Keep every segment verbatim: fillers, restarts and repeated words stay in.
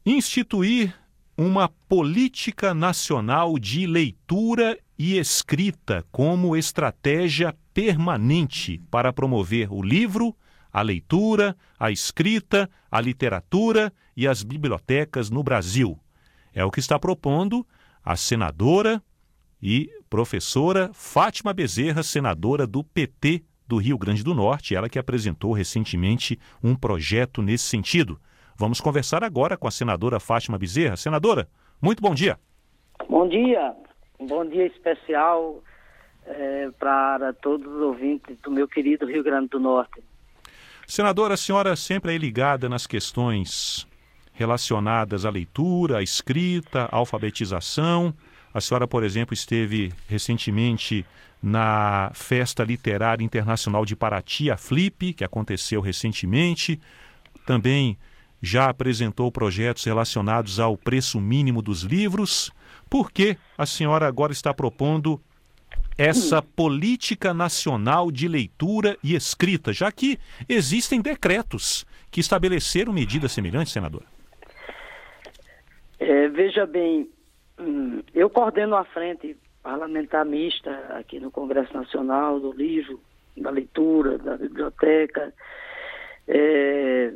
Instituir uma política nacional de leitura e escrita como estratégia permanente para promover o livro, a leitura, a escrita, a literatura e as bibliotecas no Brasil. É o que está propondo a senadora e professora Fátima Bezerra, senadora do P T do Rio Grande do Norte, ela que apresentou recentemente um projeto nesse sentido. Vamos conversar agora com a senadora Fátima Bezerra. Senadora, muito bom dia. Bom dia. Um bom dia especial é, para todos os ouvintes do meu querido Rio Grande do Norte. Senadora, a senhora sempre é ligada nas questões relacionadas à leitura, à escrita, à alfabetização. A senhora, por exemplo, esteve recentemente na Festa Literária Internacional de Paraty, a Flip, que aconteceu recentemente. Também já apresentou projetos relacionados ao preço mínimo dos livros. Por que a senhora agora está propondo essa política nacional de leitura e escrita, já que existem decretos que estabeleceram medidas semelhantes, senadora? É, veja bem, eu coordeno a frente parlamentar mista aqui no Congresso Nacional do Livro, da Leitura, da Biblioteca. É,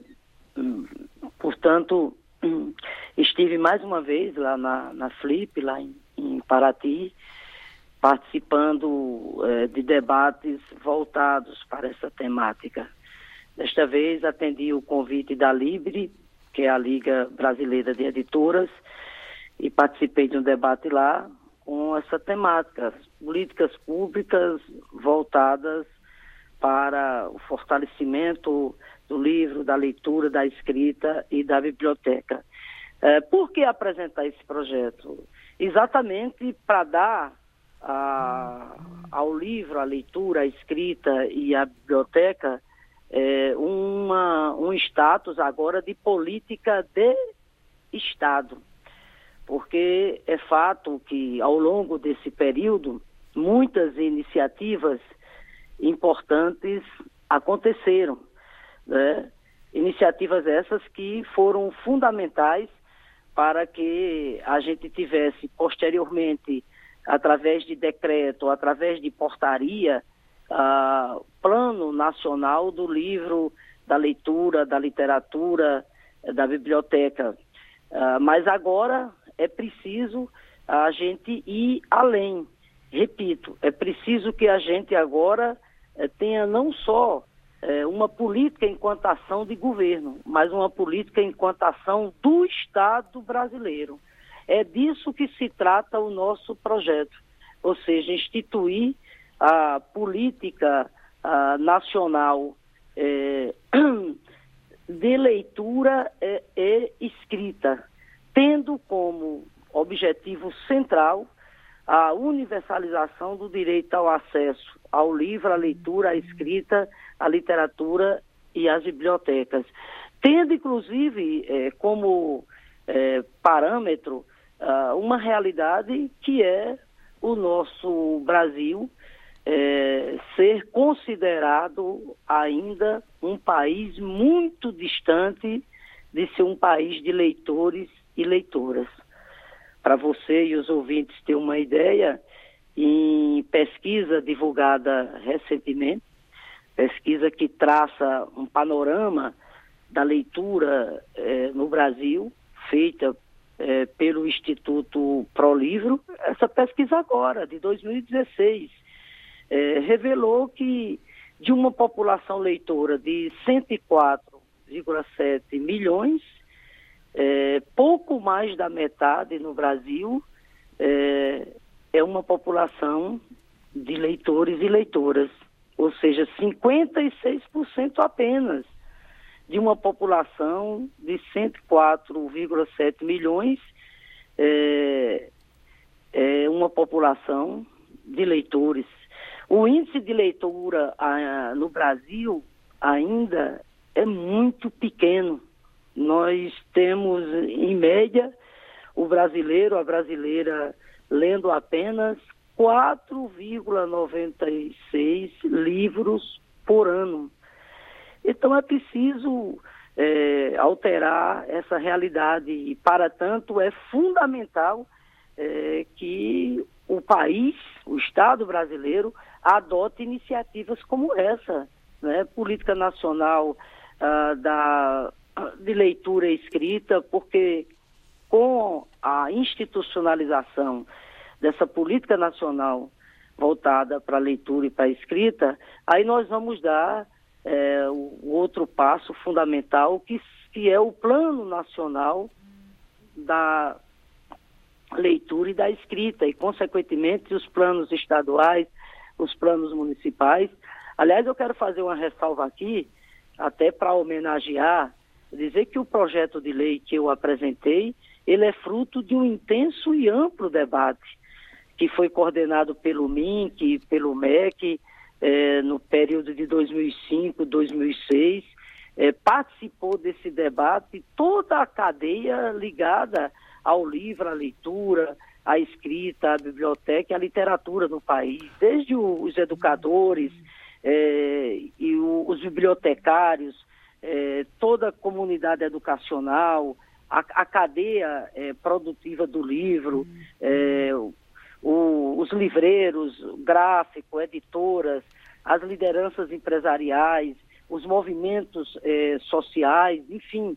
portanto, estive mais uma vez lá na, na Flip, lá em, em Paraty, participando é, de debates voltados para essa temática. Desta vez atendi o convite da Libre, que é a Liga Brasileira de Editoras, e participei de um debate lá com essa temática, políticas públicas voltadas para o fortalecimento do livro, da leitura, da escrita e da biblioteca. É, por que apresentar esse projeto? Exatamente para dar a, ao livro, à leitura, à escrita e à biblioteca é, uma, um status agora de política de Estado. Porque é fato que, ao longo desse período, muitas iniciativas importantes aconteceram, né? Iniciativas essas que foram fundamentais para que a gente tivesse, posteriormente, através de decreto, através de portaria, uh, Plano Nacional do Livro, da Leitura, da Literatura, da Biblioteca. Uh, mas agora é preciso a gente ir além. Repito, é preciso que a gente agora eh, tenha não só eh, uma política enquanto ação de governo, mas uma política enquanto ação do Estado brasileiro. É disso que se trata o nosso projeto, ou seja, instituir a política a, nacional eh, de leitura e, e escrita, tendo como objetivo central a universalização do direito ao acesso ao livro, à leitura, à escrita, à literatura e às bibliotecas. Tendo, inclusive, eh, como eh, parâmetro uh, uma realidade que é o nosso Brasil eh, ser considerado ainda um país muito distante de ser um país de leitores e leitoras. Para você e os ouvintes terem uma ideia, em pesquisa divulgada recentemente, pesquisa que traça um panorama da leitura eh, no Brasil, feita eh, pelo Instituto Prolivro, essa pesquisa agora, de dois mil e dezesseis, eh, revelou que de uma população leitora de cento e quatro vírgula sete milhões, É, pouco mais da metade no Brasil é, é uma população de leitores e leitoras, ou seja, cinquenta e seis por cento apenas de uma população de cento e quatro vírgula sete milhões, é, é uma população de leitores. O índice de leitura a, no Brasil ainda é muito pequeno. Nós temos, em média, o brasileiro, a brasileira, lendo apenas quatro vírgula noventa e seis livros por ano. Então é preciso é, alterar essa realidade. E, para tanto, é fundamental é, que o país, o Estado brasileiro, adote iniciativas como essa, né? Política nacional ah, da, de leitura e escrita, porque com a institucionalização dessa política nacional voltada para a leitura e para a escrita, aí nós vamos dar é, o outro passo fundamental, que, que é o Plano Nacional da Leitura e da Escrita, e, consequentemente, os planos estaduais, os planos municipais. Aliás, eu quero fazer uma ressalva aqui, até para homenagear, dizer que o projeto de lei que eu apresentei, ele é fruto de um intenso e amplo debate, que foi coordenado pelo M I N C, pelo M E C, eh, no período de dois mil e cinco, dois mil e seis. Eh, participou desse debate toda a cadeia ligada ao livro, à leitura, à escrita, à biblioteca e à literatura no país, desde o, os educadores eh, e o, os bibliotecários, eh, toda a comunidade educacional, a, a cadeia eh, produtiva do livro, eh, o, os livreiros, gráfico, editoras, as lideranças empresariais, os movimentos eh, sociais, enfim.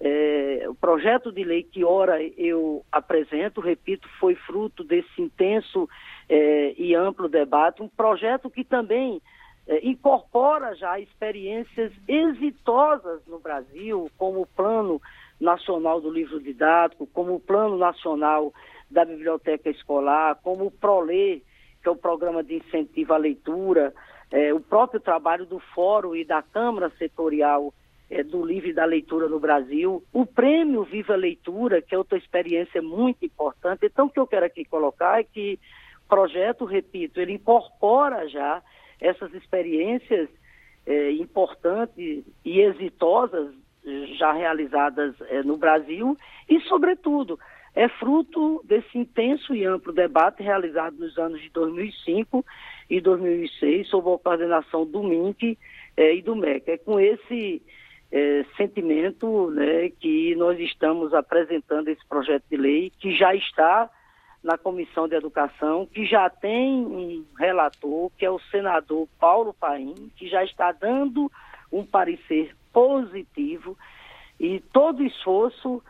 Eh, o projeto de lei que ora eu apresento, repito, foi fruto desse intenso eh, e amplo debate, um projeto que também eh, incorpora já experiências exitosas no Brasil, como o Plano Nacional do Livro Didático, como o Plano Nacional da Biblioteca Escolar, como o ProLê, que é o Programa de Incentivo à Leitura, eh, o próprio trabalho do Fórum e da Câmara Setorial eh, do Livro e da Leitura no Brasil, o Prêmio Viva Leitura, que é outra experiência muito importante. Então, o que eu quero aqui colocar é que o projeto, repito, ele incorpora já essas experiências eh, importantes e exitosas já realizadas eh, no Brasil e, sobretudo, é fruto desse intenso e amplo debate realizado nos anos de dois mil e cinco e dois mil e seis, sob a coordenação do M I N C eh, e do M E C. É com esse eh, sentimento, né, que nós estamos apresentando esse projeto de lei, que já está na Comissão de Educação, que já tem um relator, que é o senador Paulo Paim, que já está dando um parecer positivo, e todo esforço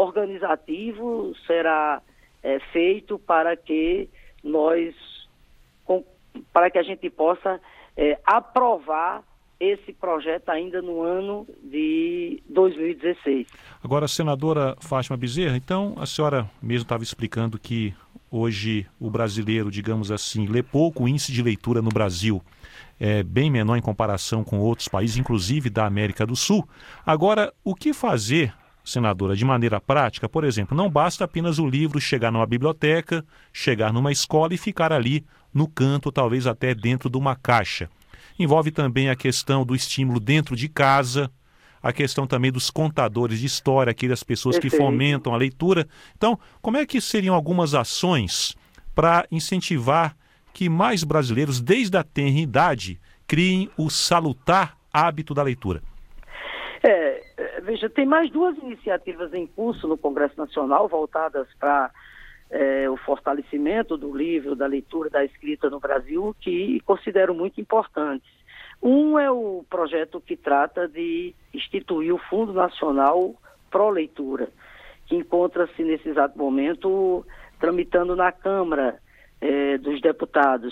organizativo será é, feito para que nós, com, para que a gente possa é, aprovar esse projeto ainda no ano de dois mil e dezesseis. Agora, senadora Fátima Bezerra, então a senhora mesmo estava explicando que hoje o brasileiro, digamos assim, lê pouco. O índice de leitura no Brasil é bem menor em comparação com outros países, inclusive da América do Sul. Agora, o que fazer, senadora, de maneira prática? Por exemplo, não basta apenas o livro chegar numa biblioteca, chegar numa escola e ficar ali no canto, talvez até dentro de uma caixa. Envolve também a questão do estímulo dentro de casa, a questão também dos contadores de história, aquelas pessoas que fomentam a leitura. Então, como é que seriam algumas ações para incentivar que mais brasileiros, desde a tenra idade, criem o salutar hábito da leitura? É, veja, tem mais duas iniciativas em curso no Congresso Nacional voltadas para é, o fortalecimento do livro, da leitura, da escrita no Brasil, que considero muito importantes. Um é o projeto que trata de instituir o Fundo Nacional Pro Leitura, que encontra-se nesse exato momento tramitando na Câmara é, dos Deputados.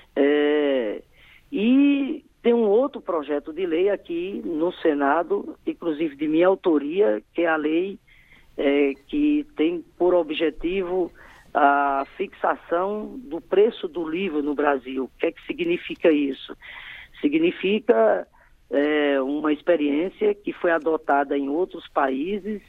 É, e tem um outro projeto de lei aqui no Senado, inclusive de minha autoria, que é a lei é, que tem por objetivo a fixação do preço do livro no Brasil. O que é que significa isso? Significa é, uma experiência que foi adotada em outros países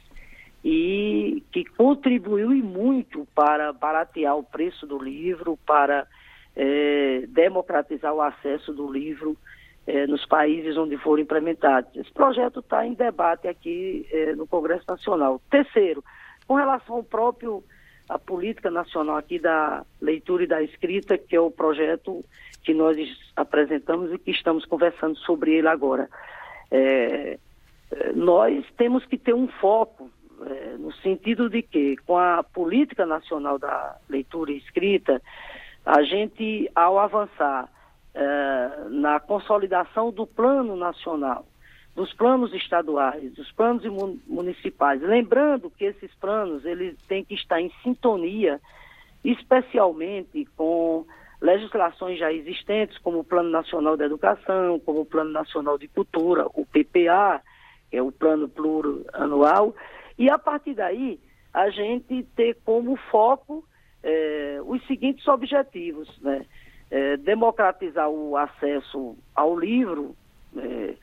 e que contribuiu e muito para baratear o preço do livro, para é, democratizar o acesso do livro é, nos países onde foram implementados. Esse projeto está em debate aqui é, no Congresso Nacional. Terceiro, com relação ao próprio a política nacional aqui da leitura e da escrita, que é o projeto que nós apresentamos e que estamos conversando sobre ele agora. É, nós temos que ter um foco, é, no sentido de que, com a Política Nacional da Leitura e Escrita, a gente, ao avançar é, na consolidação do Plano Nacional, dos planos estaduais, dos planos municipais, lembrando que esses planos eles têm que estar em sintonia, especialmente com legislações já existentes, como o Plano Nacional da Educação, como o Plano Nacional de Cultura, o P P A, que é o Plano Plurianual, e a partir daí a gente ter como foco eh, os seguintes objetivos, né? Eh, democratizar o acesso ao livro, eh,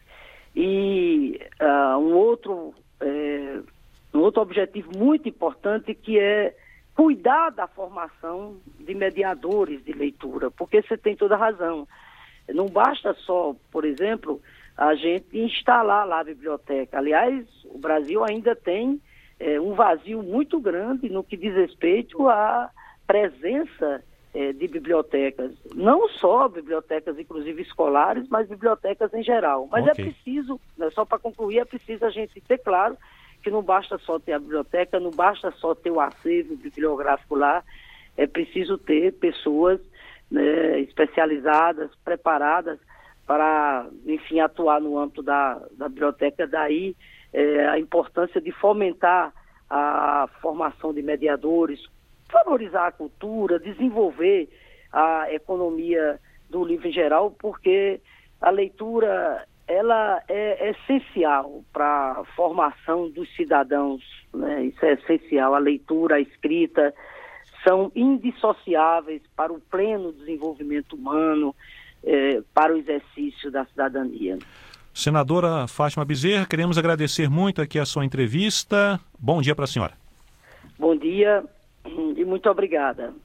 e uh, um, outro, eh, um outro objetivo muito importante, que é cuidar da formação de mediadores de leitura, porque você tem toda a razão. Não basta só, por exemplo, a gente instalar lá a biblioteca. Aliás, o Brasil ainda tem eh, um vazio muito grande no que diz respeito à presença eh, de bibliotecas. Não só bibliotecas, inclusive escolares, mas bibliotecas em geral. Mas okay. é preciso, né, só para concluir, é preciso a gente ter claro que não basta só ter a biblioteca, não basta só ter o acervo bibliográfico lá, é preciso ter pessoas, né, especializadas, preparadas para, enfim, atuar no âmbito da, da biblioteca. Daí é, a importância de fomentar a formação de mediadores, valorizar a cultura, desenvolver a economia do livro em geral, porque a leitura ela é essencial para a formação dos cidadãos, né? Isso é essencial. A leitura, a escrita são indissociáveis para o pleno desenvolvimento humano, eh, para o exercício da cidadania. Senadora Fátima Bezerra, queremos agradecer muito aqui a sua entrevista. Bom dia para a senhora. Bom dia e muito obrigada.